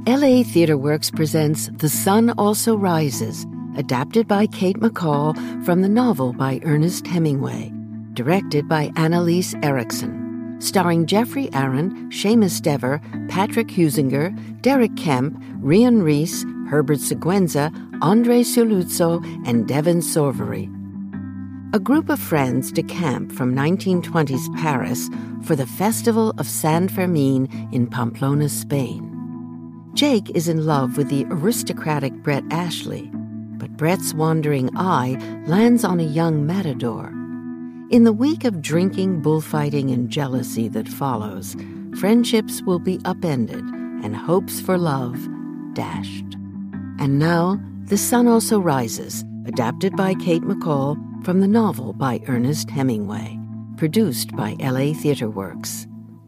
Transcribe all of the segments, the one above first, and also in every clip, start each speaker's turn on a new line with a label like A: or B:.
A: LA TheatreWorks presents The Sun Also Rises, adapted by Kate McCall from the novel by Ernest Hemingway, directed by Annalise Erickson, starring Jeffrey Aaron, Seamus Dever, Patrick Husinger, Derek Kemp, Rian Reese, Herbert Seguenza, Andre Soluzzo, and Devon Sorvery. A group of friends decamp from 1920s Paris for the Festival of San Fermin in Pamplona, Spain. Jake is in love with the aristocratic Brett Ashley, but Brett's wandering eye lands on a young matador. In the week of drinking, bullfighting, and jealousy that follows, friendships will be upended and hopes for love dashed. And now, The Sun Also Rises, adapted by Kate McCall from the novel by Ernest Hemingway, produced by LA TheatreWorks.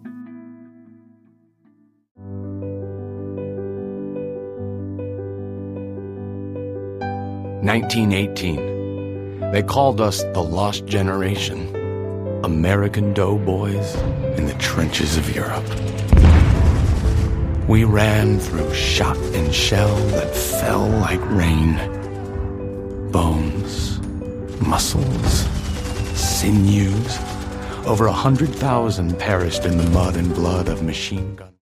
B: "1918. They called us the Lost Generation, American doughboys in the trenches of Europe. We ran through shot and shell that fell like rain. Bones, muscles, sinews. Over 100,000 perished in the mud and blood of machine guns.